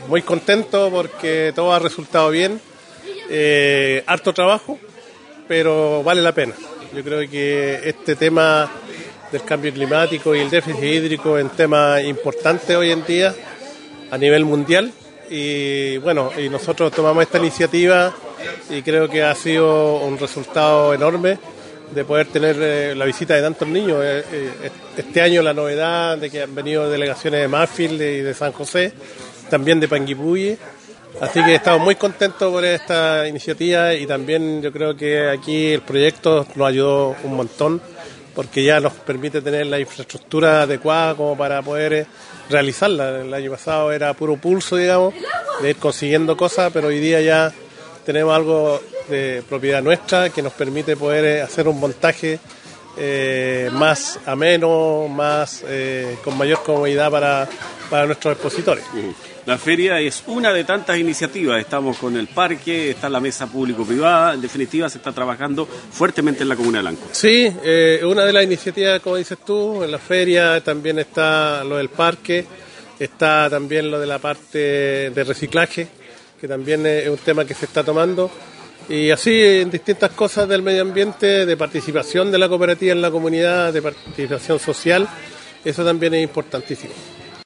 muy contento porque todo ha resultado bien, harto trabajo, pero vale la pena. Yo creo que este tema del cambio climático y el déficit hídrico es un tema importante hoy en día a nivel mundial y bueno, y nosotros tomamos esta iniciativa y creo que ha sido un resultado enorme de poder tener la visita de tantos niños. Este año la novedad de que han venido delegaciones de Marfil y de San José, también de Panguipulli, así que estamos muy contentos por esta iniciativa y también yo creo que aquí el proyecto nos ayudó un montón porque ya nos permite tener la infraestructura adecuada como para poder realizarla. El año pasado era puro pulso, digamos, de ir consiguiendo cosas, pero hoy día ya tenemos algo de propiedad nuestra que nos permite poder hacer un montaje más ameno, más con mayor comodidad para nuestros expositores. La feria es una de tantas iniciativas. Estamos con el parque, está la mesa público-privada. En definitiva, se está trabajando fuertemente en la Comuna de Lanco. Sí, una de las iniciativas, como dices tú, en la feria también está lo del parque, está también lo de la parte de reciclaje, que también es un tema que se está tomando. Y así en distintas cosas del medio ambiente, de participación de la cooperativa en la comunidad, de participación social, eso también es importantísimo.